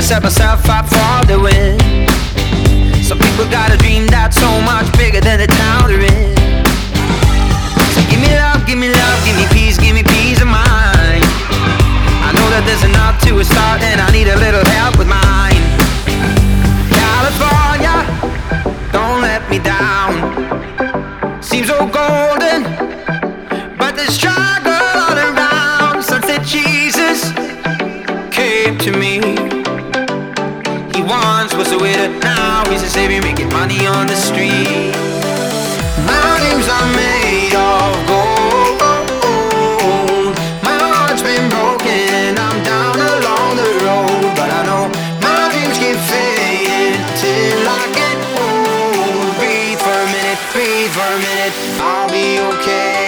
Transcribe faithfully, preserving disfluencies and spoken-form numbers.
set myself up for the win. Some people got a dream that's so much bigger than the town they're in. So give me love, give me love, give me peace, give me peace of mind. I know that there's enough to a start and I need a little help with mine. California, don't let me down. Seems so golden, but there's struggle all around. Sunset Jesus came to me. He once was a widow, now he's a savior, making money on the street. Mountains are made of gold. My heart's been broken, I'm down along the road, but I know my dreams keep fading till I get home. Breathe for a minute, breathe for a minute, I'll be okay.